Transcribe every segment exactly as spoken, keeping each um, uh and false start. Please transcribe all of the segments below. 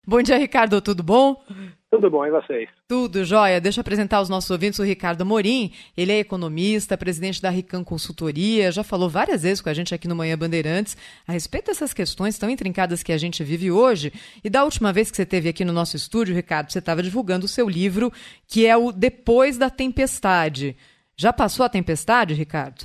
Bom dia, Ricardo, tudo bom? Tudo bom, e vocês? Tudo jóia. Deixa eu apresentar aos nossos ouvintes o Ricardo Amorim. Ele é economista, presidente da Rican Consultoria, já falou várias vezes com a gente aqui no Manhã Bandeirantes a respeito dessas questões tão intrincadas que a gente vive hoje. E da última vez que você esteve aqui no nosso estúdio, Ricardo, você estava divulgando o seu livro, que é o Depois da Tempestade. Já passou a tempestade, Ricardo?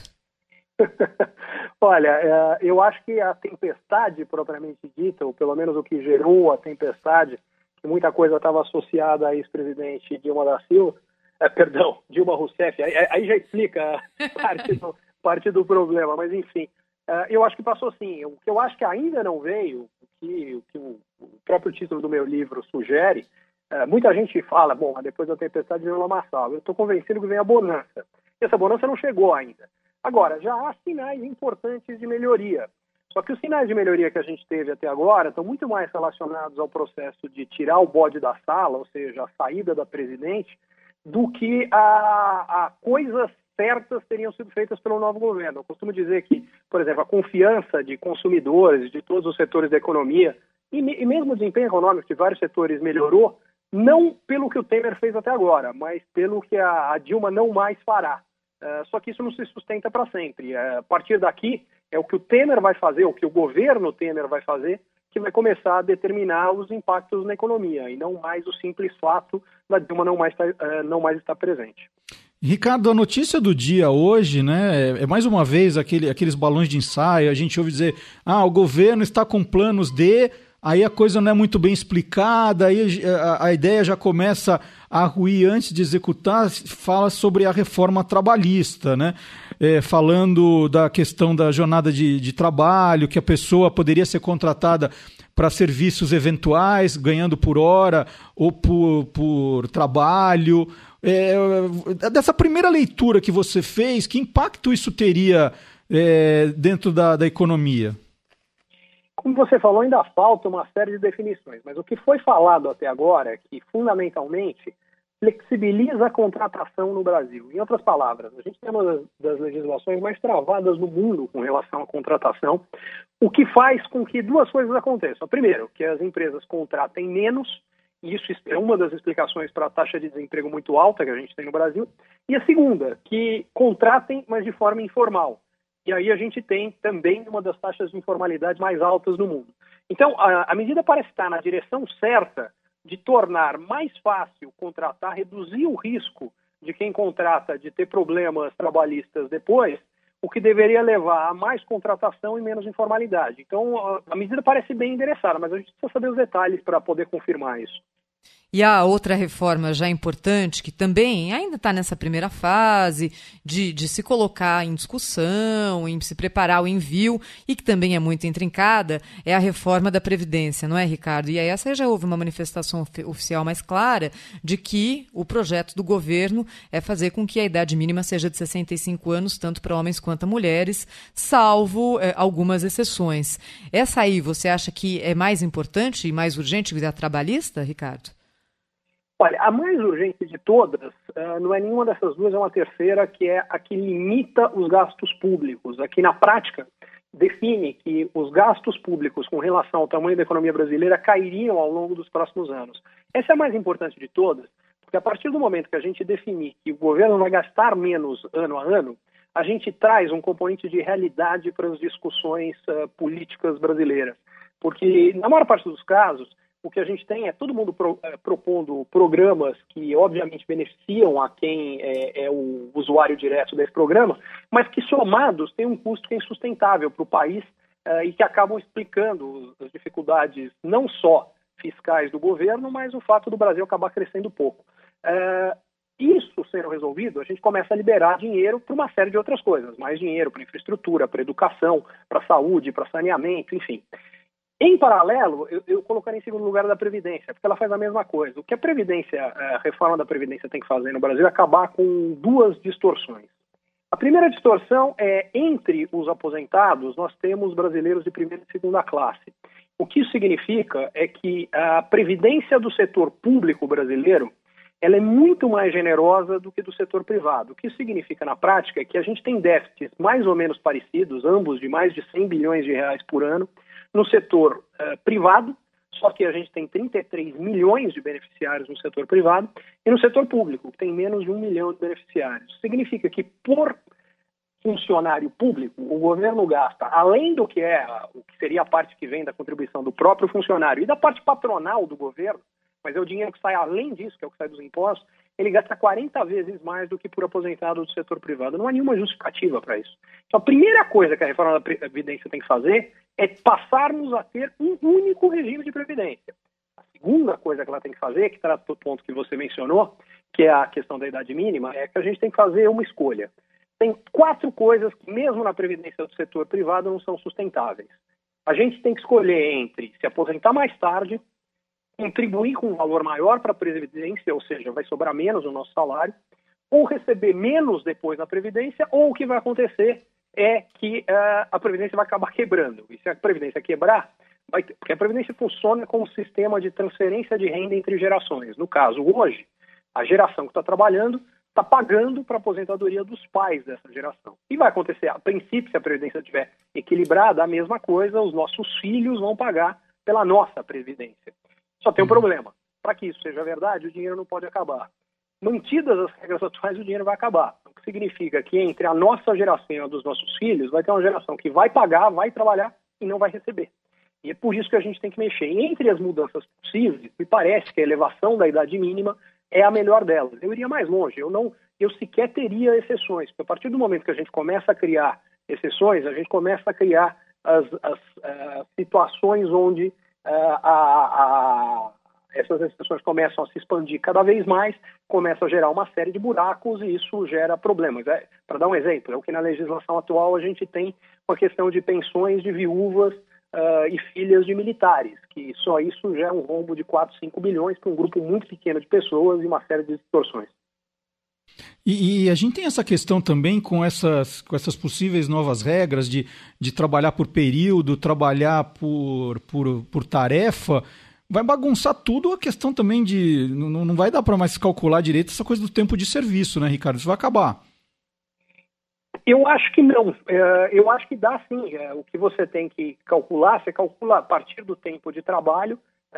Olha, eu acho que a tempestade propriamente dita, ou pelo menos o que gerou a tempestade, que muita coisa estava associada a ex-presidente Dilma da Silva, é, perdão, Dilma Rousseff, aí, aí já explica parte do, parte do problema, mas enfim, eu acho que passou sim. O que eu acho que ainda não veio, o que, o, que o, o próprio título do meu livro sugere, muita gente fala, bom, mas depois da tempestade vem o lamaçal. Eu estou convencido que vem a bonança. E essa bonança não chegou ainda. Agora, já há sinais importantes de melhoria. Só que os sinais de melhoria que a gente teve até agora estão muito mais relacionados ao processo de tirar o bode da sala, ou seja, a saída da presidente, do que a, a coisas certas teriam sido feitas pelo novo governo. Eu costumo dizer que, por exemplo, a confiança de consumidores, de todos os setores da economia, e, e mesmo o desempenho econômico de vários setores melhorou, não pelo que o Temer fez até agora, mas pelo que a, a Dilma não mais fará. Uh, só que isso não se sustenta para sempre. Uh, a partir daqui, é o que o Temer vai fazer, o que o governo Temer vai fazer, que vai começar a determinar os impactos na economia, e não mais o simples fato da Dilma não mais, uh, não mais estar presente. Ricardo, a notícia do dia hoje, né, é mais uma vez aquele, aqueles balões de ensaio, a gente ouve dizer, ah, o governo está com planos de... Aí a coisa não é muito bem explicada, aí a, a ideia já começa a ruir antes de executar, fala sobre a reforma trabalhista, né? É, falando da questão da jornada de, de trabalho, que a pessoa poderia ser contratada para serviços eventuais, ganhando por hora ou por, por trabalho. É, dessa primeira leitura que você fez, que impacto isso teria é, dentro da, da economia? Como você falou, ainda falta uma série de definições, mas o que foi falado até agora é que, fundamentalmente, flexibiliza a contratação no Brasil. Em outras palavras, a gente tem uma das legislações mais travadas do mundo com relação à contratação, o que faz com que duas coisas aconteçam. Primeiro, que as empresas contratem menos, e isso é uma das explicações para a taxa de desemprego muito alta que a gente tem no Brasil, e a segunda, que contratem, mas de forma informal. E aí a gente tem também uma das taxas de informalidade mais altas do mundo. Então, a, a medida parece estar na direção certa de tornar mais fácil contratar, reduzir o risco de quem contrata de ter problemas trabalhistas depois, o que deveria levar a mais contratação e menos informalidade. Então, a, a medida parece bem endereçada, mas a gente precisa saber os detalhes para poder confirmar isso. E a outra reforma já importante, que também ainda está nessa primeira fase de, de se colocar em discussão, em se preparar o envio, e que também é muito intrincada, é a reforma da Previdência, não é, Ricardo? E aí essa já houve uma manifestação oficial mais clara de que o projeto do governo é fazer com que a idade mínima seja de sessenta e cinco anos, tanto para homens quanto mulheres, salvo é, algumas exceções. Essa aí, você acha que é mais importante e mais urgente que a trabalhista, Ricardo? Olha, a mais urgente de todas, uh, não é nenhuma dessas duas, é uma terceira, que é a que limita os gastos públicos. Aqui na prática, define que os gastos públicos com relação ao tamanho da economia brasileira cairiam ao longo dos próximos anos. Essa é a mais importante de todas, porque a partir do momento que a gente definir que o governo vai gastar menos ano a ano, a gente traz um componente de realidade para as discussões uh, políticas brasileiras. Porque, na maior parte dos casos, o que a gente tem é todo mundo pro, é, propondo programas que, obviamente, beneficiam a quem é, é o usuário direto desse programa, mas que, somados, têm um custo que é insustentável para o país é, e que acabam explicando as dificuldades não só fiscais do governo, mas o fato do Brasil acabar crescendo pouco. É, isso sendo resolvido, a gente começa a liberar dinheiro para uma série de outras coisas, mais dinheiro para infraestrutura, para educação, para saúde, para saneamento, enfim. Em paralelo, eu, eu colocaria em segundo lugar da Previdência, porque ela faz a mesma coisa. O que a Previdência, a reforma da Previdência tem que fazer no Brasil é acabar com duas distorções. A primeira distorção é, entre os aposentados, nós temos brasileiros de primeira e segunda classe. O que isso significa é que a Previdência do setor público brasileiro, ela é muito mais generosa do que do setor privado. O que isso significa na prática é que a gente tem déficits mais ou menos parecidos, ambos de mais de cem bilhões de reais por ano, no setor uh, privado, Só que a gente tem trinta e três milhões de beneficiários no setor privado e no setor público, que tem menos de um milhão de beneficiários. Significa que, por funcionário público, o governo gasta, além do que é o que seria a parte que vem da contribuição do próprio funcionário e da parte patronal do governo, mas é o dinheiro que sai além disso, que é o que sai dos impostos, ele gasta quarenta vezes mais do que por aposentado do setor privado. Não há nenhuma justificativa para isso. Então, a primeira coisa que a reforma da Previdência tem que fazer é passarmos a ter um único regime de Previdência. A segunda coisa que ela tem que fazer, que trata do ponto que você mencionou, que é a questão da idade mínima, é que a gente tem que fazer uma escolha. Tem quatro coisas que, mesmo na Previdência do setor privado, não são sustentáveis. A gente tem que escolher entre se aposentar mais tarde, contribuir com um valor maior para a Previdência, ou seja, vai sobrar menos no nosso salário, ou receber menos depois na Previdência, ou o que vai acontecer é que uh, a Previdência vai acabar quebrando. E se a Previdência quebrar, vai ter, porque a Previdência funciona como um sistema de transferência de renda entre gerações. No caso, hoje, a geração que está trabalhando está pagando para a aposentadoria dos pais dessa geração. E vai acontecer, a princípio, se a Previdência estiver equilibrada, a mesma coisa, os nossos filhos vão pagar pela nossa Previdência. Só tem um problema. Para que isso seja verdade, o dinheiro não pode acabar. Mantidas as regras atuais, o dinheiro vai acabar. O que significa que entre a nossa geração e a dos nossos filhos, vai ter uma geração que vai pagar, vai trabalhar e não vai receber. E é por isso que a gente tem que mexer. E entre as mudanças possíveis, me parece que a elevação da idade mínima é a melhor delas. Eu iria mais longe. Eu, não, eu sequer teria exceções. Porque a partir do momento que a gente começa a criar exceções, a gente começa a criar as, as uh, situações onde Uh, a, a, essas exceções começam a se expandir cada vez mais, começa a gerar uma série de buracos e isso gera problemas. É, para dar um exemplo, é o que na legislação atual a gente tem uma questão de pensões de viúvas uh, e filhas de militares, que só isso gera um rombo de quatro, cinco bilhões para um grupo muito pequeno de pessoas e uma série de distorções. E, e a gente tem essa questão também com essas, com essas possíveis novas regras de, de trabalhar por período, trabalhar por, por, por tarefa, vai bagunçar tudo a questão também de... Não, não vai dar para mais calcular direito essa coisa do tempo de serviço, né, Ricardo? Isso vai acabar. Eu acho que não. É, eu acho que dá sim. É, o que você tem que calcular, você calcula a partir do tempo de trabalho,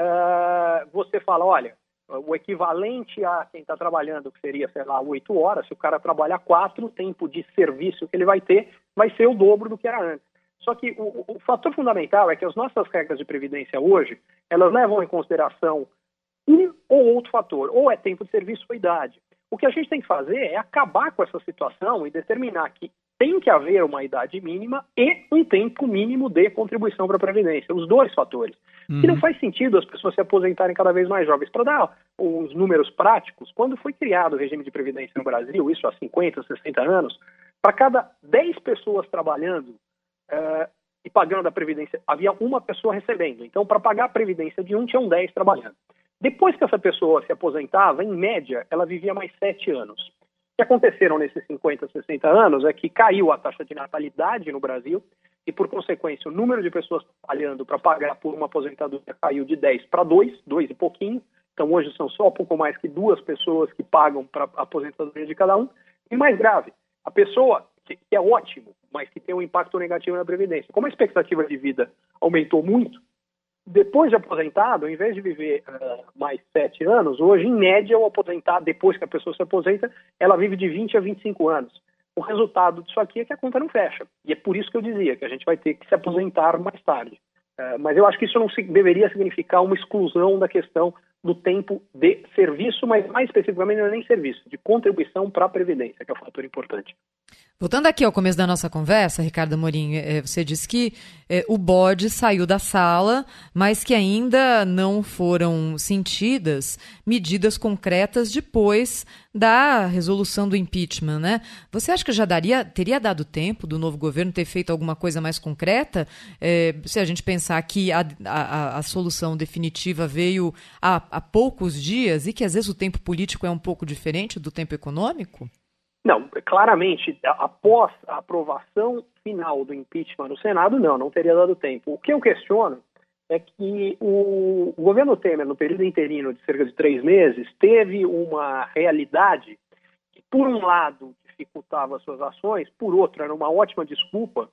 é, você fala, olha, o equivalente a quem está trabalhando, que seria, sei lá, oito horas, se o cara trabalhar quatro, o tempo de serviço que ele vai ter vai ser o dobro do que era antes. Só que o, o fator fundamental é que as nossas regras de previdência hoje, elas levam em consideração um ou outro fator, ou é tempo de serviço ou idade. O que a gente tem que fazer é acabar com essa situação e determinar que tem que haver uma idade mínima e um tempo mínimo de contribuição para a Previdência, os dois fatores. Uhum. E não faz sentido as pessoas se aposentarem cada vez mais jovens. Para dar uns números práticos, quando foi criado o regime de Previdência no Brasil, isso há cinquenta, sessenta anos, para cada dez pessoas trabalhando uh, e pagando a Previdência, havia uma pessoa recebendo. Então, para pagar a Previdência de um, tinham dez trabalhando. Depois que essa pessoa se aposentava, em média, ela vivia mais sete anos. O que aconteceram nesses cinquenta, sessenta anos é que caiu a taxa de natalidade no Brasil e, por consequência, o número de pessoas trabalhando para pagar por uma aposentadoria caiu de dez para dois, dois e pouquinho. Então, hoje são só um pouco mais que duas pessoas que pagam para a aposentadoria de cada um. E mais grave, a pessoa, que é ótimo, mas que tem um impacto negativo na Previdência. Como a expectativa de vida aumentou muito, depois de aposentado, ao invés de viver uh, mais sete anos, hoje, em média, o aposentado, depois que a pessoa se aposenta, ela vive de vinte a vinte e cinco anos. O resultado disso aqui é que a conta não fecha. E é por isso que eu dizia que a gente vai ter que se aposentar mais tarde. Uh, mas eu acho que isso não se, deveria significar uma exclusão da questão do tempo de serviço, mas mais especificamente não é nem serviço, de contribuição para a Previdência, que é um fator importante. Voltando aqui ao começo da nossa conversa, Ricardo Amorim, você disse que o bode saiu da sala, mas que ainda não foram sentidas medidas concretas depois da resolução do impeachment, né? Você acha que já daria, teria dado tempo do novo governo ter feito alguma coisa mais concreta? É, se a gente pensar que a, a, a solução definitiva veio há, há poucos dias e que às vezes o tempo político é um pouco diferente do tempo econômico? Não, claramente, após a aprovação final do impeachment no Senado, não, não teria dado tempo. O que eu questiono é que o, o governo Temer, no período interino de cerca de três meses, teve uma realidade que, por um lado, dificultava suas ações, por outro, era uma ótima desculpa,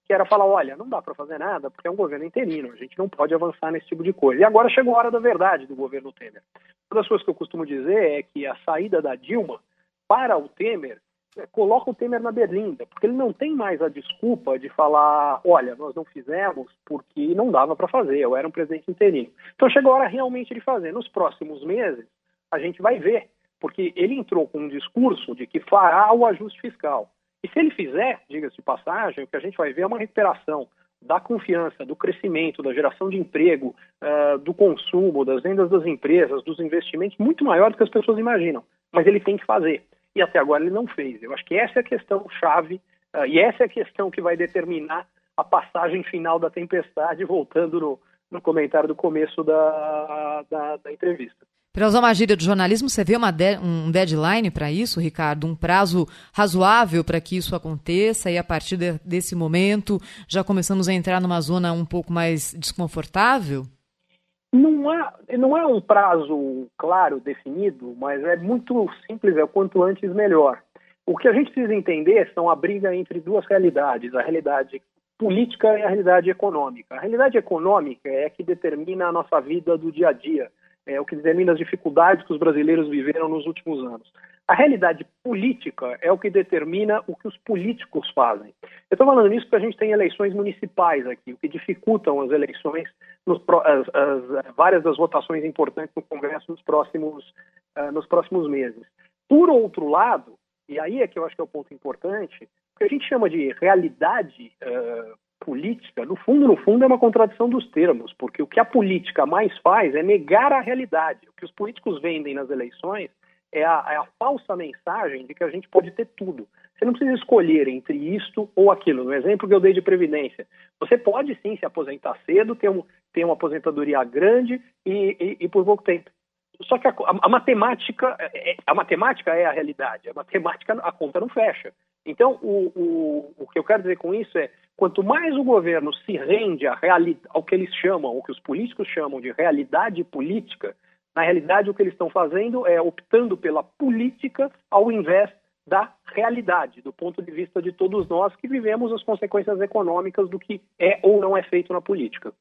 que era falar, olha, não dá para fazer nada porque é um governo interino, a gente não pode avançar nesse tipo de coisa. E agora chegou a hora da verdade do governo Temer. Uma das coisas que eu costumo dizer é que a saída da Dilma para o Temer é, coloca o Temer na berlinda, porque ele não tem mais a desculpa de falar, olha, nós não fizemos porque não dava para fazer, eu era um presidente interino. Então chegou a hora realmente de fazer. Nos próximos meses, a gente vai ver, porque ele entrou com um discurso de que fará o ajuste fiscal. E se ele fizer, diga-se de passagem, o que a gente vai ver é uma recuperação da confiança, do crescimento, da geração de emprego, uh, do consumo, das vendas das empresas, dos investimentos, muito maior do que as pessoas imaginam. Mas ele tem que fazer. E até agora ele não fez. Eu acho que essa é a questão chave, uh, e essa é a questão que vai determinar a passagem final da tempestade, voltando no, no comentário do começo da, da, da entrevista. Para usar uma gíria do jornalismo, você vê uma de- um deadline para isso, Ricardo? Um prazo razoável para que isso aconteça e a partir de- desse momento já começamos a entrar numa zona um pouco mais desconfortável? Não há, não é um prazo claro, definido, mas é muito simples, é o quanto antes melhor. O que a gente precisa entender são a briga entre duas realidades, a realidade política e a realidade econômica. A realidade econômica é a que determina a nossa vida do dia a dia, é o que determina as dificuldades que os brasileiros viveram nos últimos anos. A realidade política é o que determina o que os políticos fazem. Eu estou falando nisso porque a gente tem eleições municipais aqui, o que dificultam as eleições, nos, as, as, várias das votações importantes no Congresso nos próximos, uh, nos próximos meses. Por outro lado, e aí é que eu acho que é o ponto importante, o que a gente chama de realidade uh, política, no fundo, no fundo, é uma contradição dos termos, porque o que a política mais faz é negar a realidade. O que os políticos vendem nas eleições é a, é a falsa mensagem de que a gente pode ter tudo. Você não precisa escolher entre isto ou aquilo. No exemplo que eu dei de previdência, você pode sim se aposentar cedo, ter, um, ter uma aposentadoria grande e, e, e por pouco tempo. Só que a, a, a matemática a matemática é a realidade. A matemática, a conta não fecha. Então, o, o, o que eu quero dizer com isso é, quanto mais o governo se rende à reali- ao que eles chamam, o que os políticos chamam de realidade política, na realidade o que eles estão fazendo é optando pela política ao invés da realidade, do ponto de vista de todos nós que vivemos as consequências econômicas do que é ou não é feito na política.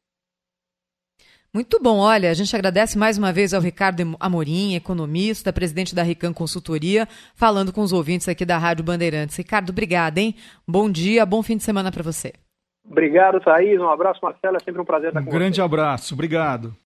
Muito bom, olha, a gente agradece mais uma vez ao Ricardo Amorim, economista, presidente da Rican Consultoria, falando com os ouvintes aqui da Rádio Bandeirantes. Ricardo, obrigada, hein? Bom dia, bom fim de semana para você. Obrigado, Thaís, um abraço, Marcelo, é sempre um prazer estar com você. Um grande abraço, obrigado.